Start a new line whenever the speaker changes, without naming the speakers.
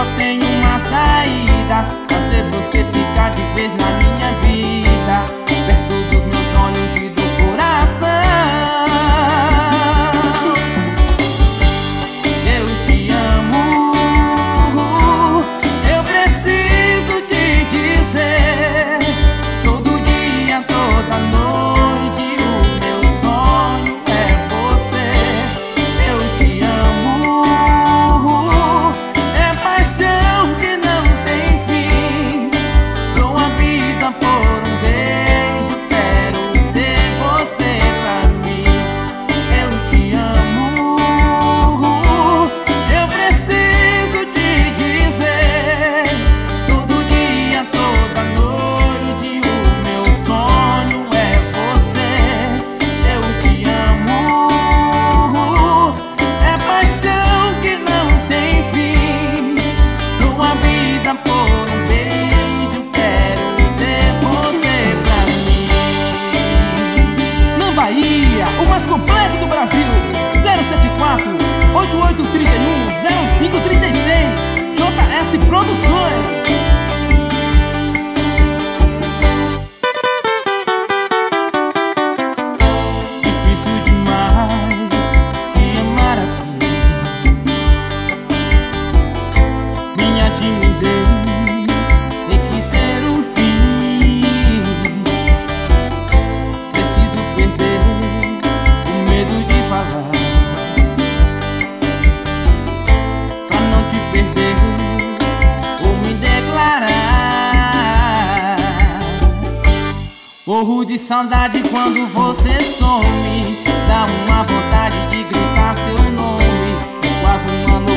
só tenho uma saída: fazer você ficar de vez na minha vida, perto dos meus olhos e do coração. Eu te amo, eu preciso te dizer, todo dia, toda noite, o meu sonho é você. Eu te amo, é paixão que não tem fim. Dou a vida por um beijo, quero ter você pra mim. Eu te amo, eu preciso te dizer, todo dia, toda noite, o meu sonho é você. Eu te amo, é paixão que não tem fim. Dou a vida por um beijo, quero ter você pra mim. Na Bahia, o mais completo do Brasil, 074 8831 0536, JS Produções. Difícil demais te amar assim. Minha timidez tem que ter um fim. Preciso perder o medo de falar, pra não te perder ou me declarar. Morro de saudade quando você some, dá uma vontade de gritar seu nome. É quase uma